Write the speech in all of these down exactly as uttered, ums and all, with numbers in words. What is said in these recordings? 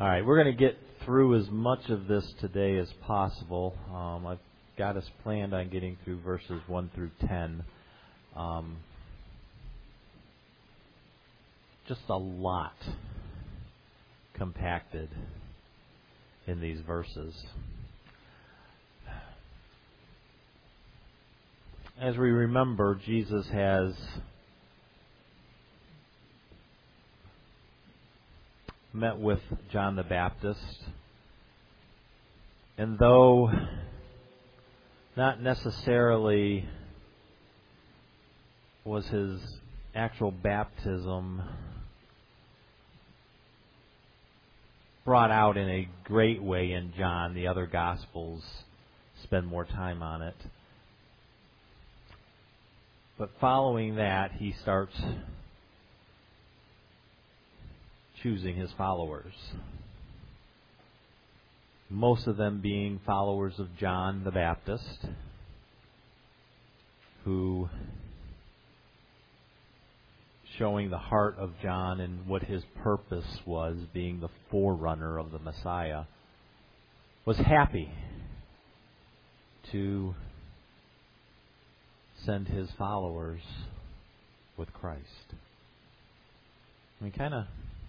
All right, we're going to get through as much of this today as possible. Um, I've got us planned on getting through verses one through ten. Um, just a lot compacted in these verses. As we remember, Jesus has met with John the Baptist, and though not necessarily was his actual baptism brought out in a great way in John, the other Gospels spend more time on it. But following that, he starts choosing his followers. Most of them being followers of John the Baptist, who, showing the heart of John and what his purpose was, being the forerunner of the Messiah, was happy to send his followers with Christ. I mean, kind of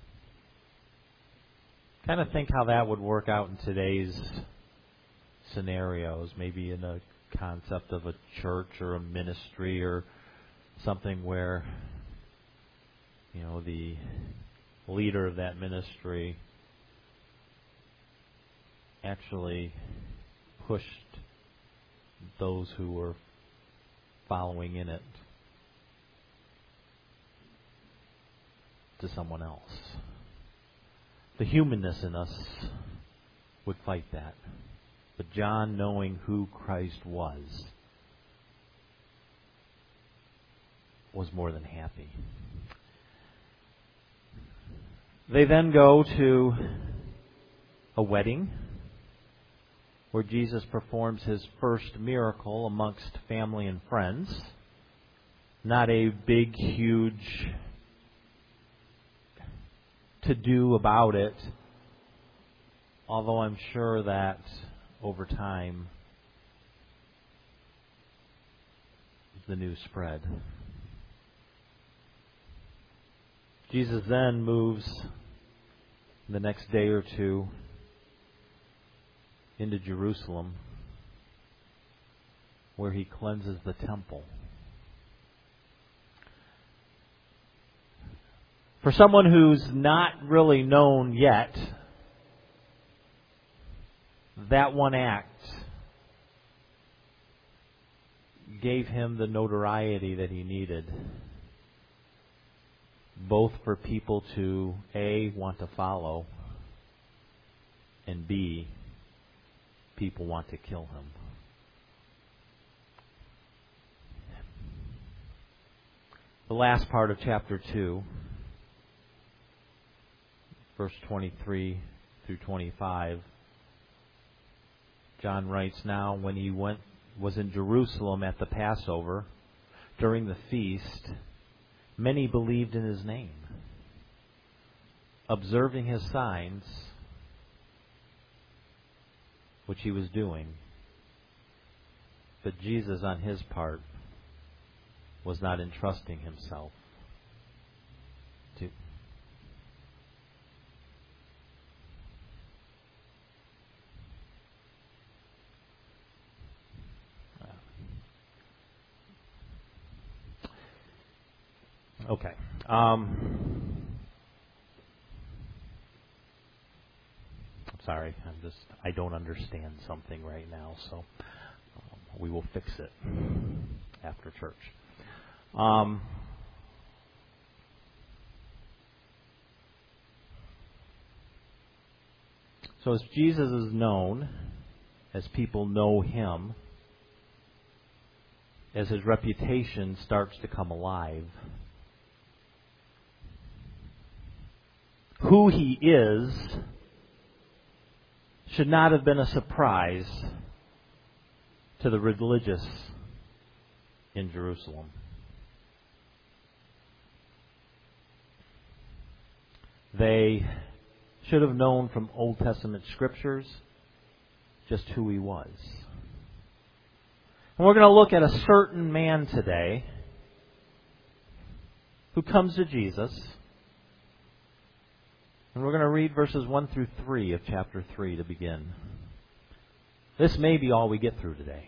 Kind of think how that would work out in today's scenarios, maybe in a concept of a church or a ministry or something where, you know, the leader of that ministry actually pushed those who were following in it to someone else. The humanness in us would fight that. But John, knowing who Christ was, was more than happy. They then go to a wedding where Jesus performs his first miracle amongst family and friends. Not a big, huge to do about it, although I'm sure that over time the news spread. Jesus then moves the next day or two into Jerusalem, where he cleanses the temple. For someone who's not really known yet, that one act gave him the notoriety that he needed, both for people to, A, want to follow, and B, people want to kill him. The last part of chapter two, verse twenty-three through twenty-five, John writes, "Now when he went was in Jerusalem at the Passover, during the feast, many believed in his name, observing his signs, which he was doing. But Jesus, on his part, was not entrusting himself to..." Okay. Um, I'm sorry. I'm just, I don't understand something right now, so um, we will fix it after church. Um, so as Jesus is known, as people know him, as his reputation starts to come alive, who he is should not have been a surprise to the religious in Jerusalem. They should have known from Old Testament scriptures just who he was. And we're going to look at a certain man today who comes to Jesus. And we're going to read verses one through three of chapter three to begin. This may be all we get through today.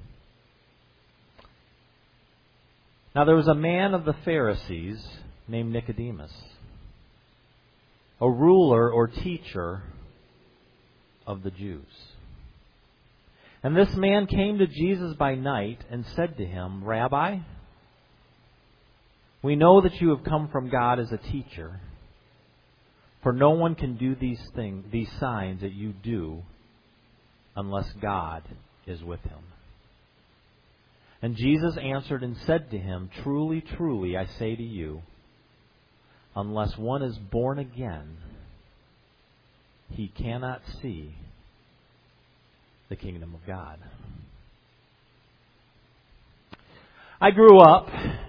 Now there was a man of the Pharisees named Nicodemus, a ruler or teacher of the Jews. And this man came to Jesus by night and said to him, Rabbi, we know that you have come from God as a teacher, for no one can do these things, these signs that you do unless God is with him. And Jesus answered and said to him, Truly, truly, I say to you, unless one is born again, he cannot see the kingdom of God. I grew up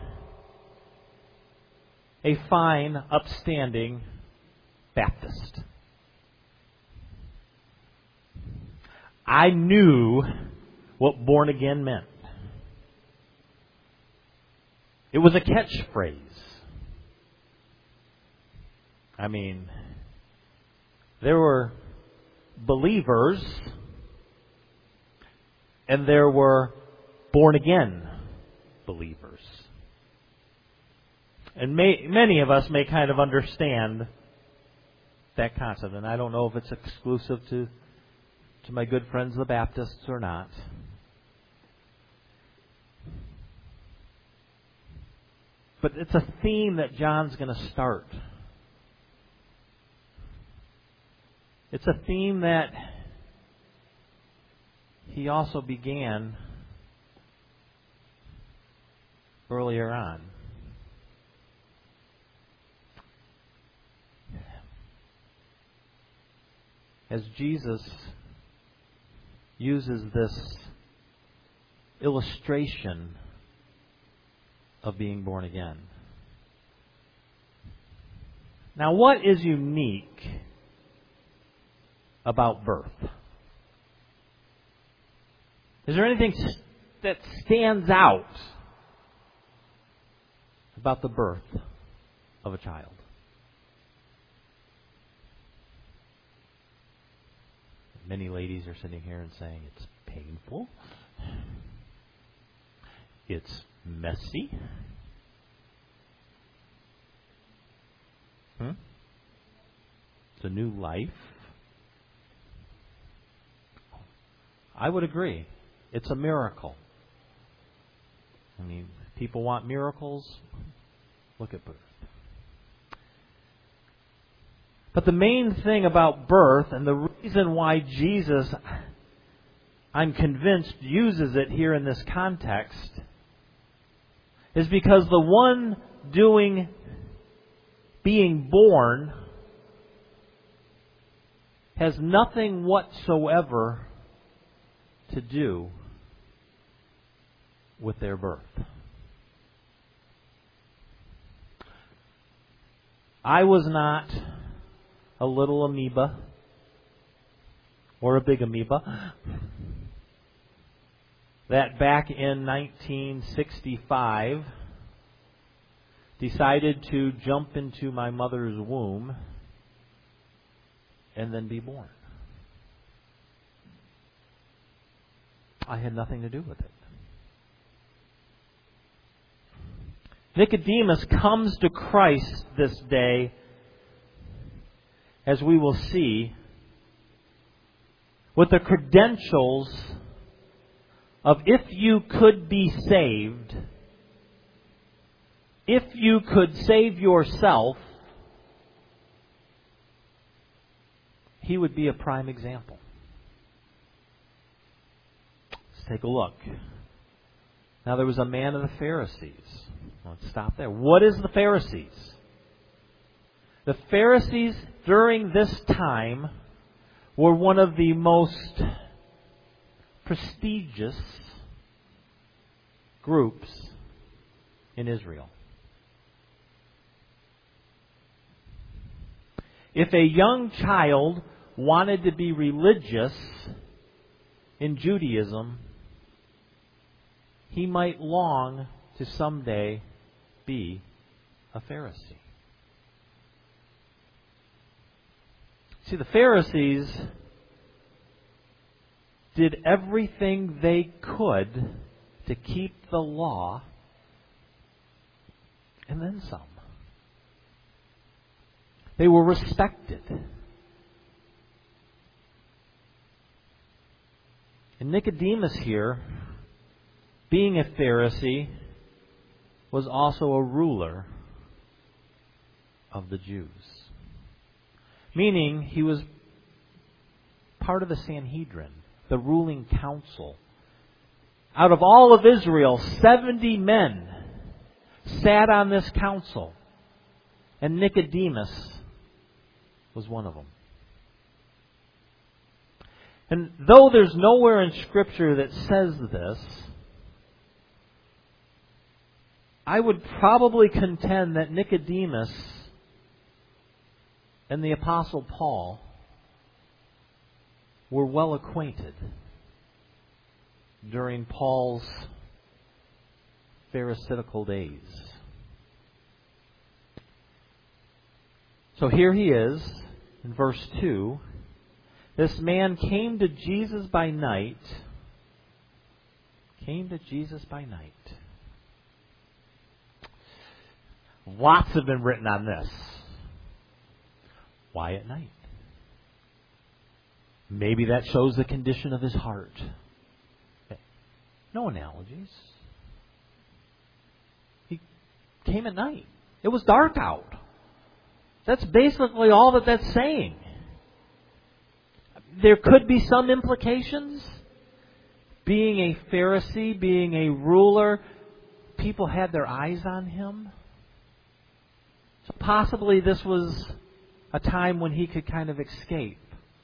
a fine, upstanding Baptist. I knew what born again meant. It was a catchphrase. I mean, there were believers and there were born again believers. And may, many of us may kind of understand that concept. And I don't know if it's exclusive to, to my good friends the Baptists or not. But it's a theme that John's going to start. It's a theme that he also began earlier on. As Jesus uses this illustration of being born again. Now, what is unique about birth? Is there anything that stands out about the birth of a child? Many ladies are sitting here and saying it's painful. It's messy. Hmm? It's a new life. I would agree. It's a miracle. I mean, people want miracles. Look at birth. But the main thing about birth, and the reason why Jesus, I'm convinced, uses it here in this context, is because the one doing, being born, has nothing whatsoever to do with their birth. I was not a little amoeba or a big amoeba that back in nineteen sixty-five decided to jump into my mother's womb and then be born. I had nothing to do with it. Nicodemus comes to Christ this day, as we will see, with the credentials of if you could be saved, if you could save yourself, he would be a prime example. Let's take a look. Now there was a man of the Pharisees. Let's stop there. What is the Pharisees? The Pharisees during this time were one of the most prestigious groups in Israel. If a young child wanted to be religious in Judaism, he might long to someday be a Pharisee. See, the Pharisees did everything they could to keep the law, and then some. They were respected. And Nicodemus here, being a Pharisee, was also a ruler of the Jews. Meaning, he was part of the Sanhedrin, the ruling council. Out of all of Israel, seventy men sat on this council, and Nicodemus was one of them. And though there's nowhere in Scripture that says this, I would probably contend that Nicodemus and the Apostle Paul were well acquainted during Paul's Pharisaical days. So here he is, in verse two. This man came to Jesus by night. Came to Jesus by night. Lots have been written on this. Why at night? Maybe that shows the condition of his heart. No analogies. He came at night. It was dark out. That's basically all that that's saying. There could be some implications. Being a Pharisee, being a ruler, people had their eyes on him. So possibly this was a time when he could kind of escape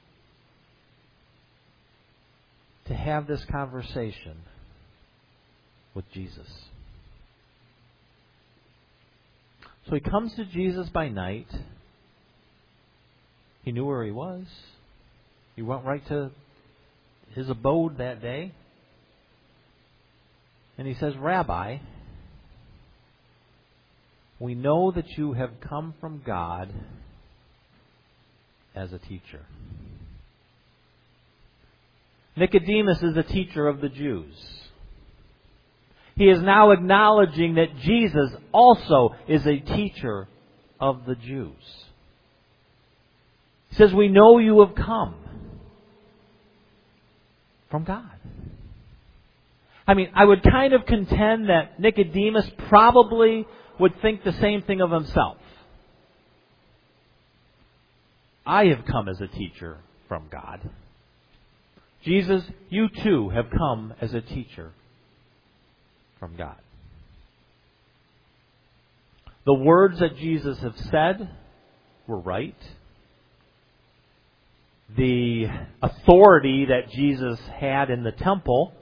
to have this conversation with Jesus. So he comes to Jesus by night. He knew where he was. He went right to his abode that day. And he says, Rabbi, we know that you have come from God as a teacher. Nicodemus is a teacher of the Jews. He is now acknowledging that Jesus also is a teacher of the Jews. He says, we know you have come from God. I mean, I would kind of contend that Nicodemus probably would think the same thing of himself. I have come as a teacher from God. Jesus, you too have come as a teacher from God. The words that Jesus have said were right. The authority that Jesus had in the temple,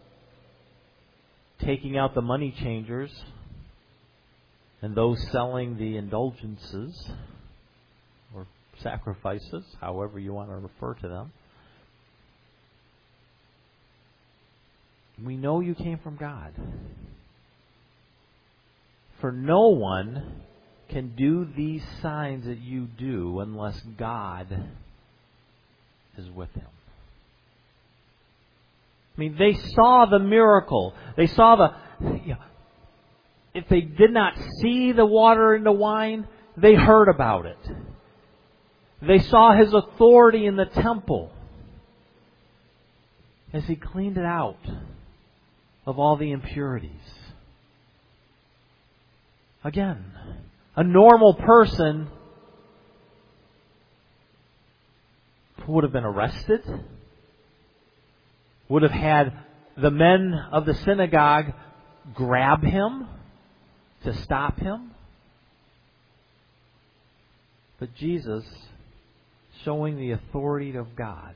taking out the money changers and those selling the indulgences or sacrifices, however you want to refer to them. We know you came from God. For no one can do these signs that you do unless God is with him. I mean, they saw the miracle. They saw the... You know, if they did not see the water into wine, they heard about it. They saw his authority in the temple as he cleaned it out of all the impurities. Again, a normal person would have been arrested, would have had the men of the synagogue grab him to stop him. But Jesus, showing the authority of God,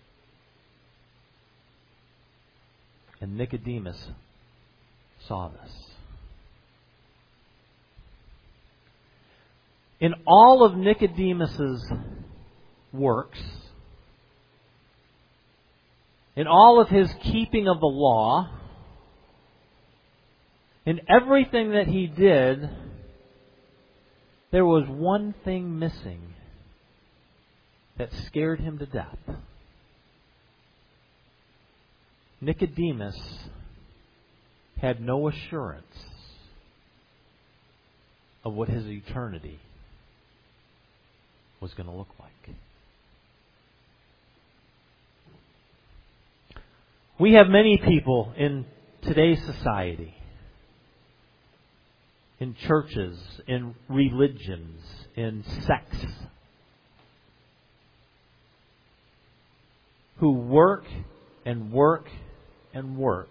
and Nicodemus saw this. In all of Nicodemus's works, in all of his keeping of the law, in everything that he did, there was one thing missing that scared him to death. Nicodemus had no assurance of what his eternity was going to look like. We have many people in today's society, in churches, in religions, in sects, who work and work and work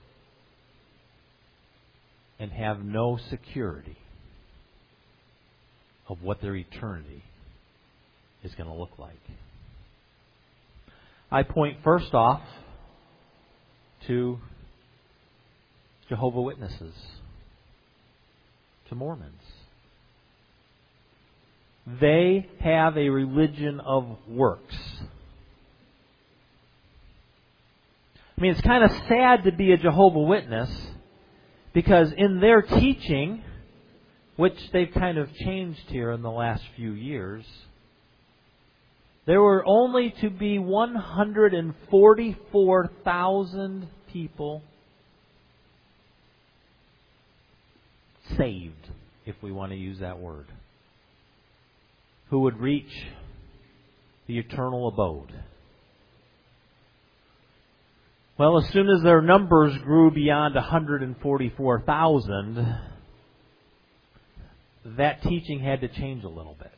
and have no security of what their eternity is going to look like. I point first off to Jehovah's Witnesses, to Mormons. They have a religion of works. I mean, it's kind of sad to be a Jehovah's Witness because in their teaching, which they've kind of changed here in the last few years, there were only to be one hundred forty-four thousand people saved, if we want to use that word, who would reach the eternal abode. Well, as soon as their numbers grew beyond one hundred forty-four thousand, that teaching had to change a little bit.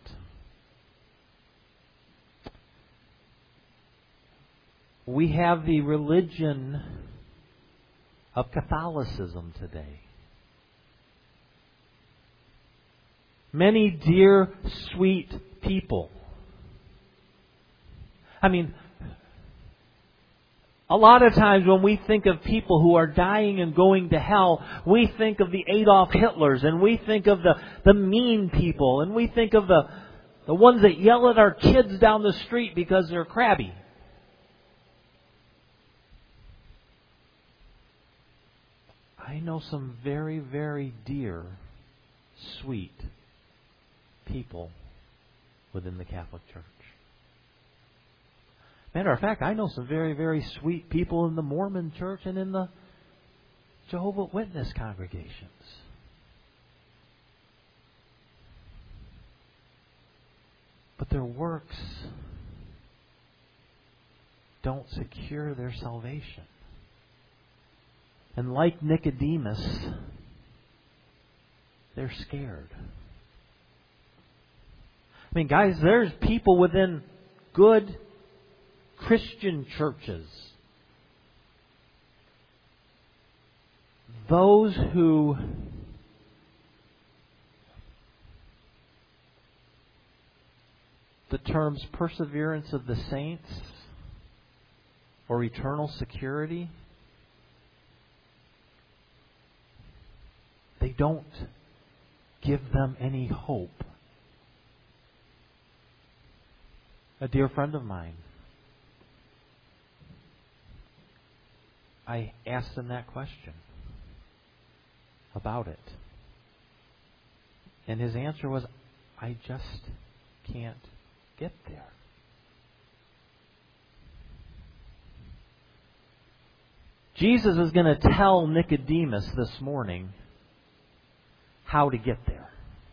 We have the religion of Catholicism today. Many dear, sweet people. I mean, a lot of times when we think of people who are dying and going to hell, we think of the Adolf Hitlers, and we think of the, the mean people, and we think of the, the ones that yell at our kids down the street because they're crabby. I know some very, very dear, sweet people within the Catholic Church. Matter of fact, I know some very, very sweet people in the Mormon Church and in the Jehovah's Witness congregations. But their works don't secure their salvation. And like Nicodemus, they're scared. I mean, guys, there's people within good Christian churches, those who the terms perseverance of the saints or eternal security, they don't give them any hope. A dear friend of mine, I asked him that question about it. And his answer was, I just can't get there. Jesus is going to tell Nicodemus this morning how to get there.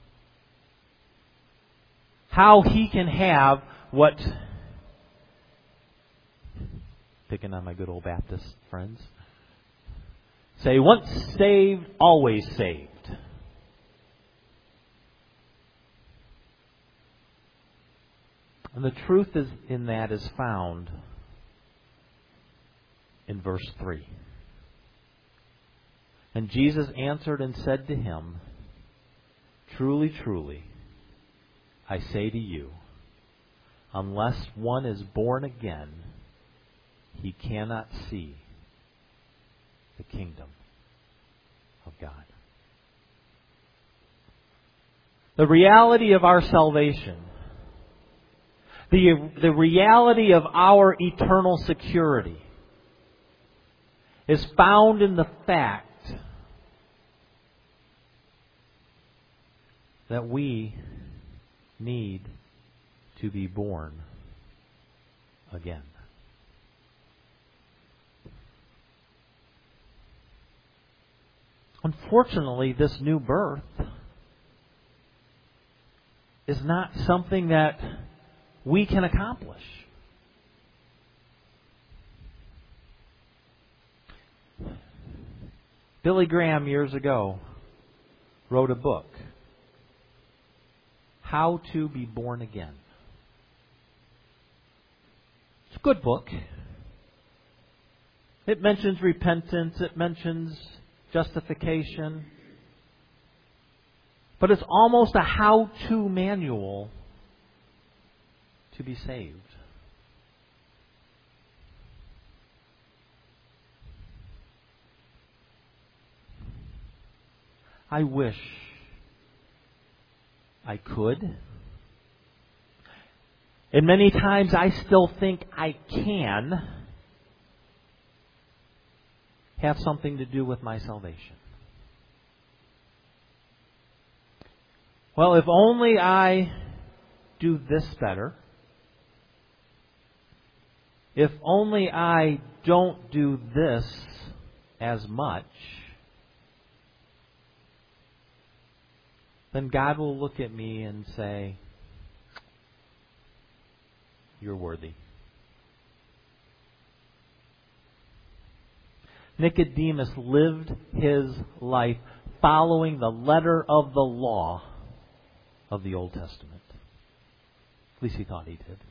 How he can have what, picking on my good old Baptist friends, say, once saved, always saved. And the truth is in that is found in verse three. And Jesus answered and said to him, truly, truly, I say to you, unless one is born again, he cannot see the kingdom of God. The reality of our salvation, the, the reality of our eternal security, is found in the fact that we need to be born again. Unfortunately, this new birth is not something that we can accomplish. Billy Graham, years ago, wrote a book, How to Be Born Again. It's a good book. It mentions repentance. It mentions justification. But it's almost a how-to manual to be saved. I wish I could. And many times I still think I can have something to do with my salvation. Well, if only I do this better. If only I don't do this as much, then God will look at me and say, you're worthy. Nicodemus lived his life following the letter of the law of the Old Testament. At least he thought he did.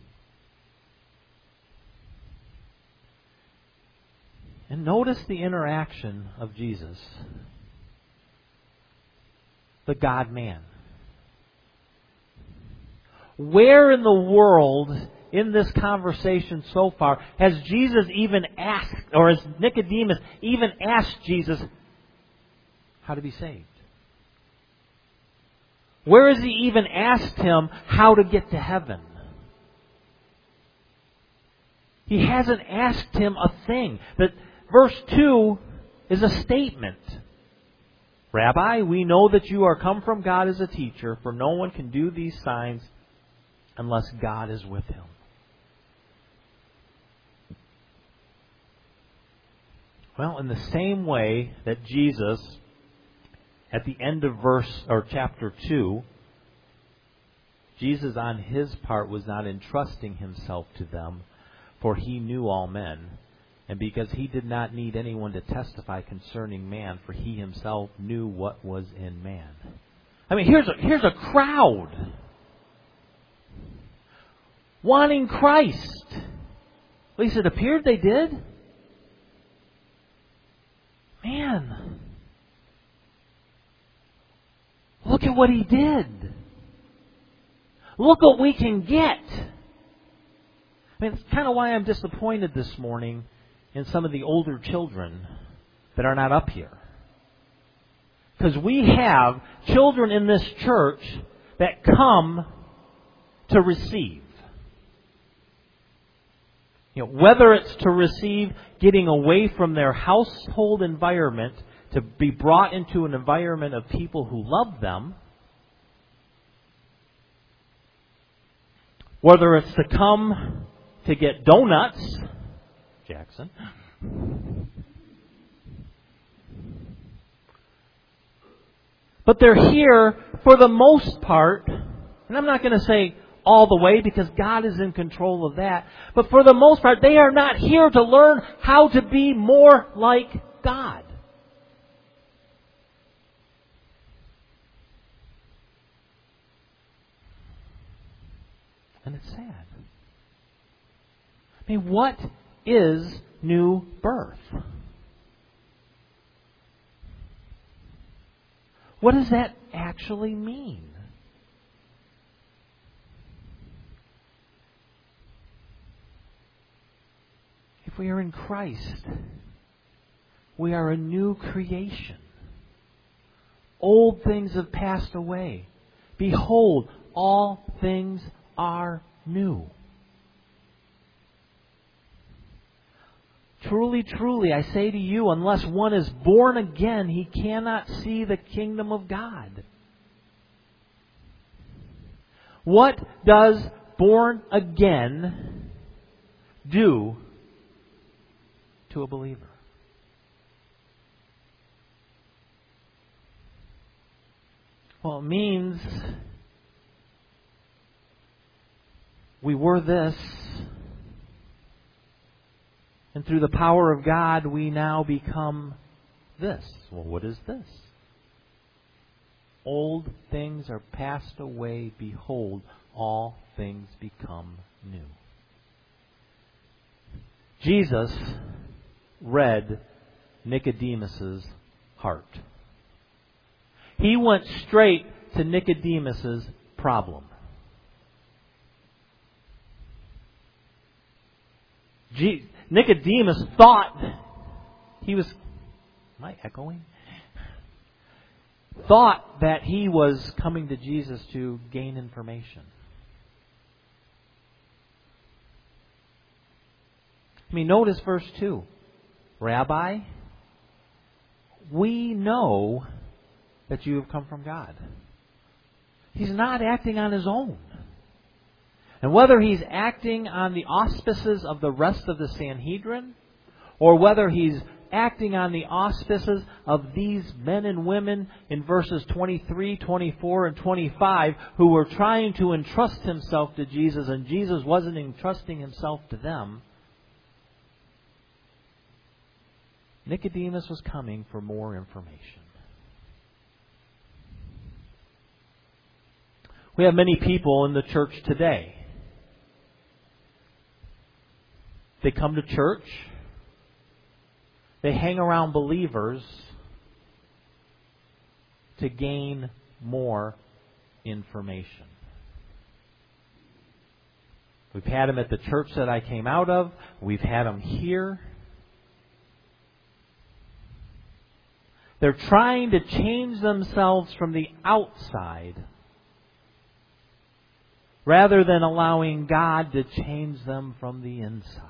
And notice the interaction of Jesus, the God-man. Where in the world, in this conversation so far, has Jesus even asked, or has Nicodemus even asked Jesus how to be saved? Where has he even asked him how to get to heaven? He hasn't asked him a thing. But verse two is a statement. Rabbi, we know that you are come from God as a teacher, for no one can do these signs unless God is with him. Well, in the same way that Jesus, at the end of verse or chapter two, Jesus on his part was not entrusting himself to them, for he knew all men, and because he did not need anyone to testify concerning man, for he himself knew what was in man. I mean, here's a, here's a crowd wanting Christ. At least it appeared they did. Man, look at what he did. Look what we can get. I mean, it's kind of why I'm disappointed this morning in some of the older children that are not up here. Because we have children in this church that come to receive. You know, whether it's to receive getting away from their household environment to be brought into an environment of people who love them, whether it's to come to get donuts, Jackson, but they're here for the most part, and I'm not going to say all the way because God is in control of that, but for the most part, they are not here to learn how to be more like God. And it's sad. I mean, what is new birth? What does that actually mean? If we are in Christ, we are a new creation. Old things have passed away. Behold, all things are new. Truly, truly, I say to you, unless one is born again, he cannot see the kingdom of God. What does born again do to a believer? Well, it means we were this, and through the power of God, we now become this. Well, what is this? Old things are passed away. Behold, all things become new. Jesus read Nicodemus's heart. He went straight to Nicodemus's problem. Je- Nicodemus thought he was, am I echoing? Thought that he was coming to Jesus to gain information. I mean, notice verse two. Rabbi, we know that you have come from God. He's not acting on his own. And whether he's acting on the auspices of the rest of the Sanhedrin, or whether he's acting on the auspices of these men and women in verses twenty-three, twenty-four, and twenty-five who were trying to entrust himself to Jesus and Jesus wasn't entrusting himself to them, Nicodemus was coming for more information. We have many people in the church today. They come to church. They hang around believers to gain more information. We've had them at the church that I came out of. We've had them here. They're trying to change themselves from the outside rather than allowing God to change them from the inside.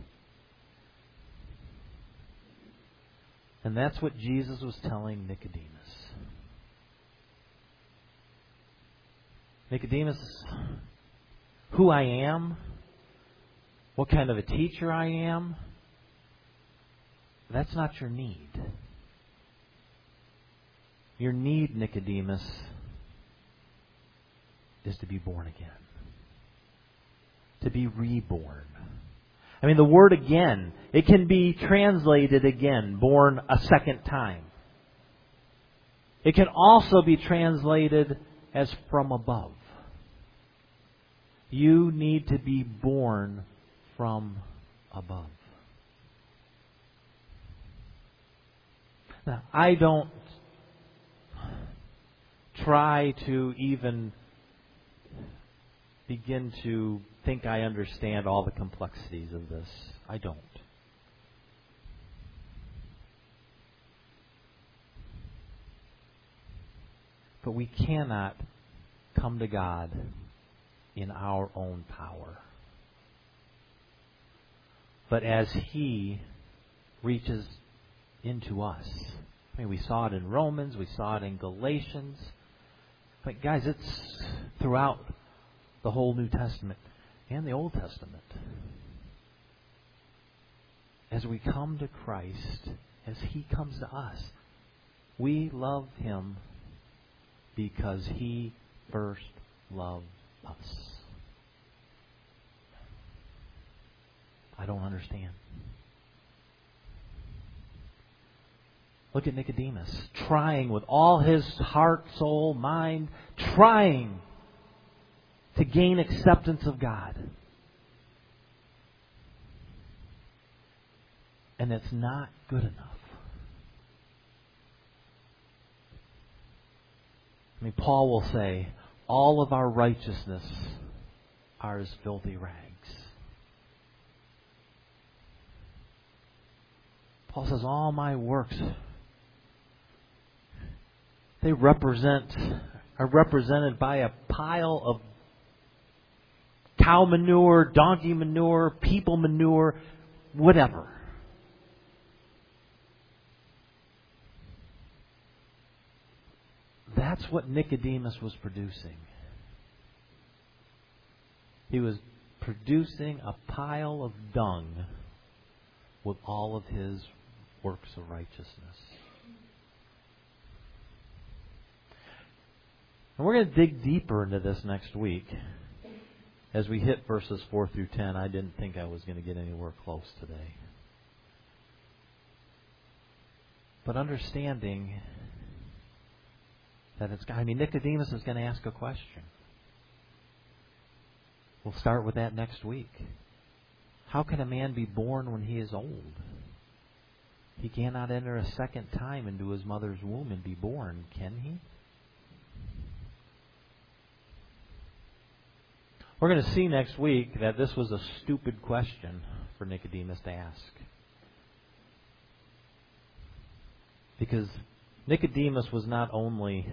And that's what Jesus was telling Nicodemus. Nicodemus, who I am, what kind of a teacher I am, that's not your need. Your need, Nicodemus, is to be born again. To be reborn. I mean, the word again, it can be translated again, born a second time. It can also be translated as from above. You need to be born from above. Now, I don't try to even begin to think I understand all the complexities of this. I don't. But we cannot come to God in our own power. But as He reaches into us. I mean, we saw it in Romans, we saw it in Galatians. But guys, it's throughout the whole New Testament and the Old Testament. As we come to Christ, as He comes to us, we love Him because He first loved us. I don't understand. Look at Nicodemus, trying with all his heart, soul, mind, trying to gain acceptance of God. And it's not good enough. I mean, Paul will say, all of our righteousness are as filthy rags. Paul says, all my works, they represent are represented by a pile of cow manure, donkey manure, people manure, whatever. That's what Nicodemus was producing. He was producing a pile of dung with all of his works of righteousness. And we're going to dig deeper into this next week. As we hit verses four through ten, I didn't think I was going to get anywhere close today. But understanding that it's, I mean, Nicodemus is going to ask a question. We'll start with that next week. How can a man be born when he is old? He cannot enter a second time into his mother's womb and be born, can he? We're going to see next week that this was a stupid question for Nicodemus to ask. Because Nicodemus was not only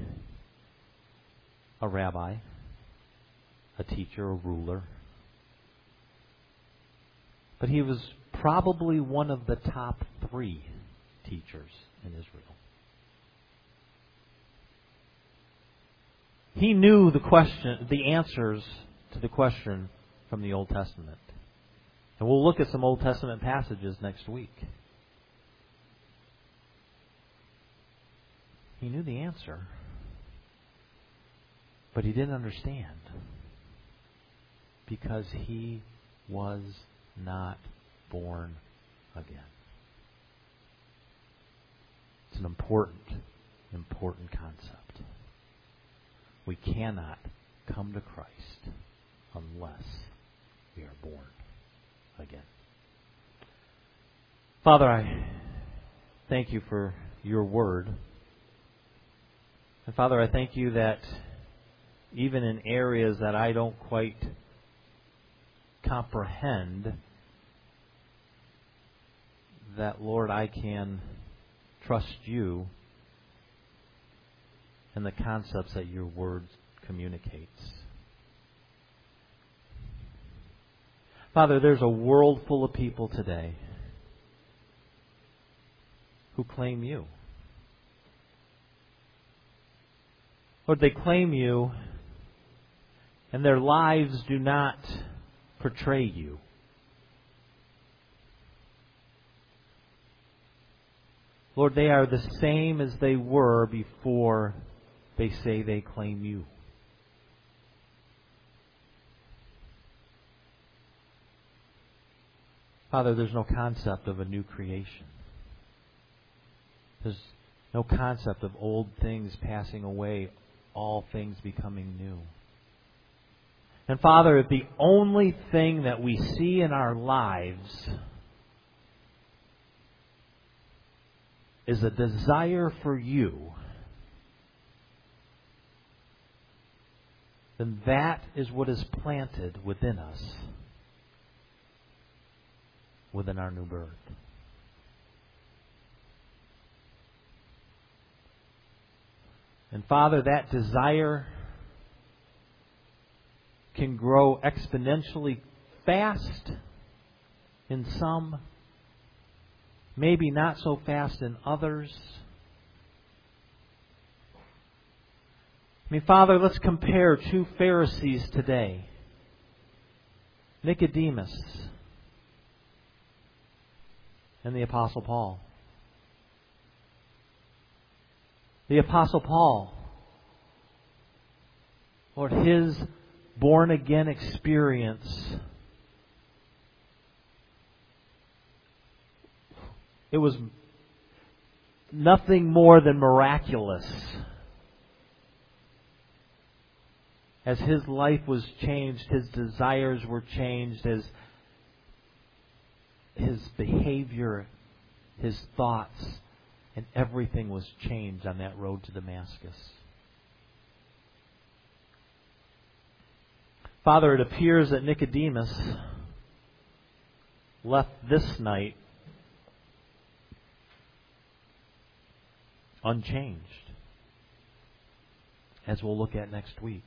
a rabbi, a teacher, a ruler, but he was probably one of the top three teachers in Israel. He knew the question, the answers to the question from the Old Testament. And we'll look at some Old Testament passages next week. He knew the answer, but he didn't understand because he was not born again. It's an important, important concept. We cannot come to Christ unless we are born again. Father, I thank you for your word. And Father, I thank you that even in areas that I don't quite comprehend, that, Lord, I can trust you and the concepts that your word communicates. Father, there's a world full of people today who claim you. Lord, they claim you, and their lives do not portray you. Lord, they are the same as they were before they say they claim you. Father, there's no concept of a new creation. There's no concept of old things passing away, all things becoming new. And Father, if the only thing that we see in our lives is a desire for you, then that is what is planted within us, within our new birth. And Father, that desire can grow exponentially fast in some, maybe not so fast in others. I mean, Father, let's compare two Pharisees today. Nicodemus and the Apostle Paul. The Apostle Paul, Lord, his born-again experience, it was nothing more than miraculous. As his life was changed, his desires were changed, as his behavior, his thoughts, and everything was changed on that road to Damascus. Father, it appears that Nicodemus left this night unchanged. as we'll look at next week.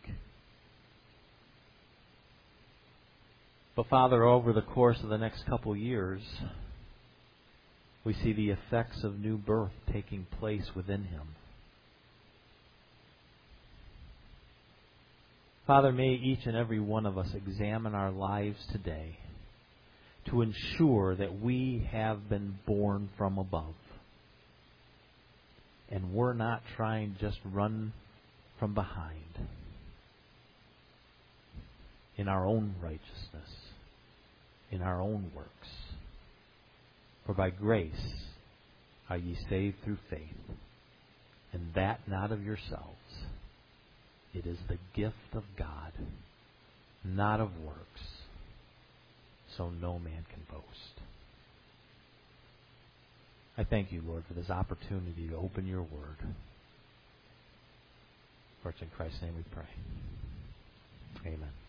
But Father, over the course of the next couple years, we see the effects of new birth taking place within him. Father, may each and every one of us examine our lives today to ensure that we have been born from above. And we're not trying to just run from behind in our own righteousness, in our own works. For by grace are ye saved through faith, and that not of yourselves. It is the gift of God, not of works, so no man can boast. I thank you, Lord, for this opportunity to open your word. For it's in Christ's name we pray. Amen.